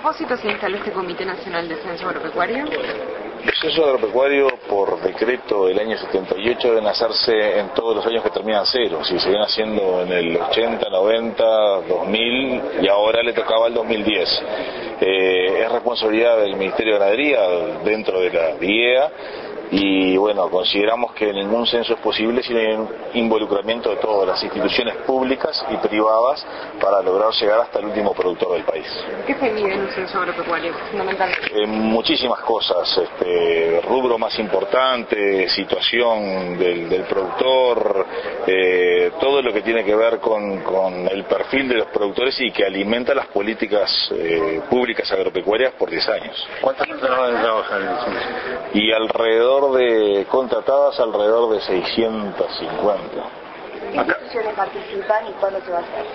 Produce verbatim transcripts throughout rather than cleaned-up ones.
propósito se instaló este Comité Nacional de Censo Agropecuario? El censo agropecuario, por decreto del año setenta y ocho, deben hacerse en todos los años que terminan cero. Si se viene haciendo en el ochenta, noventa, dos mil y ahora le tocaba el dos mil diez. Eh, es responsabilidad del Ministerio de Ganadería dentro de la D I E A. Y bueno, consideramos que ningún censo es posible sin el involucramiento de todas las instituciones públicas y privadas para lograr llegar hasta el último productor del país. ¿Qué se mide en un censo agropecuario, fundamentalmente? Eh, muchísimas cosas, este, rubro más importante, situación del, del productor, eh, todo lo que tiene que ver con, con el perfil de los productores y que alimenta las políticas eh, públicas agropecuarias por diez años. ¿Cuántas personas trabajan en el censo? Y alrededor de contratadas, alrededor de seiscientas cincuenta. ¿Qué instituciones participan y cuándo se va a hacer?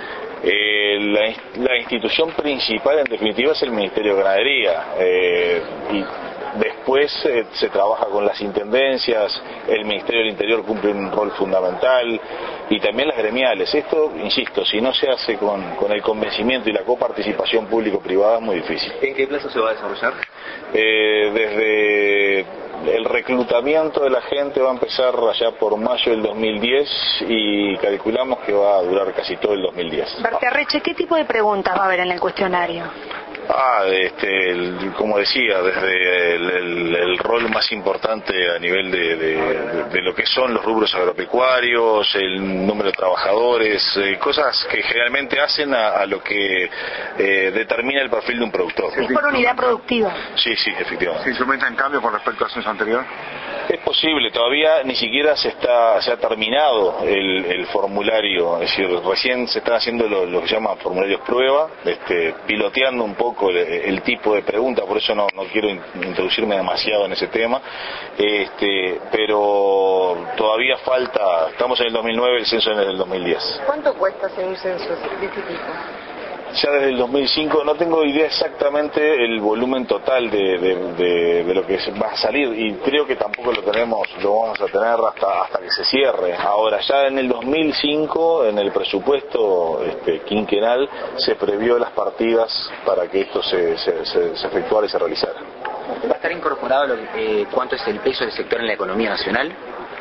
Eh, la, la institución principal en definitiva es el Ministerio de Ganadería eh, y después eh, se trabaja con las intendencias, el Ministerio del Interior cumple un rol fundamental y también las gremiales. Esto, insisto, si no se hace con, con el convencimiento y la coparticipación público-privada es muy difícil. ¿En qué plazo se va a desarrollar? Eh, desde el reclutamiento de la gente va a empezar allá por mayo del dos mil diez y calculamos que va a durar casi todo el dos mil diez. Barterreche, ¿qué tipo de preguntas va a haber en el cuestionario? Ah, este, el, como decía, desde el, el, el rol más importante a nivel de, de, de, de lo que son los rubros agropecuarios, el número de trabajadores, eh, cosas que generalmente hacen a, a lo que eh, determina el perfil de un productor. ¿Es por unidad productiva? Sí, sí, efectivamente. ¿Se instrumentan cambios con respecto al censo anterior? Es posible, todavía ni siquiera se está se ha terminado el, el formulario, es decir, recién se están haciendo lo, lo que se llama formularios prueba, este, piloteando un poco el, el tipo de pregunta, por eso no, no quiero in, introducirme demasiado en ese tema, este, pero todavía falta, estamos en el dos mil nueve, el censo es en el dos mil diez. ¿Cuánto cuesta hacer un censo de este tipo? Ya desde el dos mil cinco no tengo idea exactamente el volumen total de, de, de, de lo que va a salir y creo que tampoco lo tenemos, lo vamos a tener hasta hasta que se cierre. Ahora ya en el dos mil cinco en el presupuesto este, quinquenal se previó las partidas para que esto se, se, se, se efectuara y se realizara. ¿Va a estar incorporado lo, eh, cuánto es el peso del sector en la economía nacional?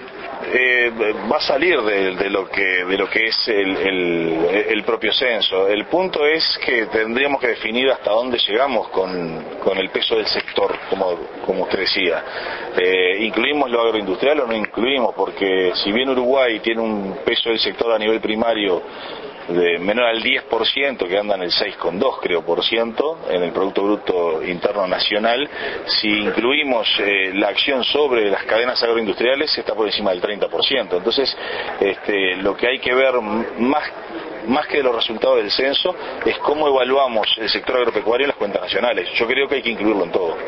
Eh, va a salir de, de lo que de lo que es el, el, el propio censo. El punto es que tendríamos que definir hasta dónde llegamos con, con el peso del sector, como, como usted decía. Eh, ¿Incluimos lo agroindustrial o no incluimos? Porque si bien Uruguay tiene un peso del sector a nivel primario de menor al diez por ciento, que anda en el seis coma dos creo por ciento en el Producto Bruto Interno Nacional, si incluimos eh, la acción sobre las cadenas agroindustriales está por encima del treinta por ciento. Entonces este, lo que hay que ver más más que los resultados del censo es cómo evaluamos el sector agropecuario en las cuentas nacionales. Yo creo que hay que incluirlo en todo.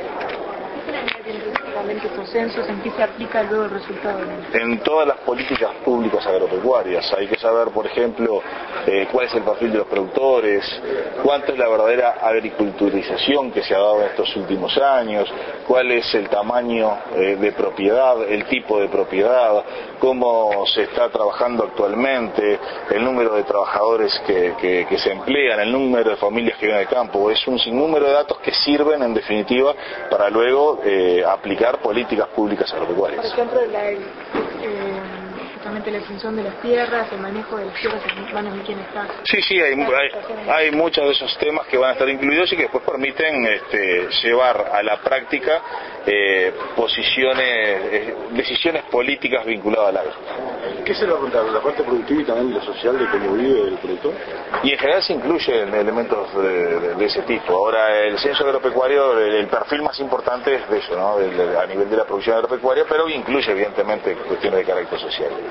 Estos censos, ¿en qué se aplica luego el resultado? En todas las políticas públicas agropecuarias hay que saber, por ejemplo, eh, cuál es el perfil de los productores, cuánto es la verdadera agriculturización que se ha dado en estos últimos años, cuál es el tamaño eh, de propiedad, el tipo de propiedad, cómo se está trabajando actualmente, el número de trabajadores que, que, que se emplean, el número de familias que viven en el campo. Es un sinnúmero de datos que sirven en definitiva para luego eh, aplicar políticas públicas agropecuarias. Por ejemplo, la, eh, justamente la extensión de las tierras, el manejo de las tierras en manos de quién está. Sí, sí, hay, hay, hay muchos de esos temas que van a estar incluidos y que después permiten este, llevar a la práctica eh, posiciones, eh, decisiones políticas vinculadas al agro. ¿Qué se le va a preguntar? ¿La parte productiva y también lo social de cómo vive el productor? Y en general se incluyen elementos de, de, de ese tipo. Ahora, el censo agropecuario, el, el perfil más importante es de eso, ¿no? El, a nivel de la producción agropecuaria, pero incluye evidentemente cuestiones de carácter social.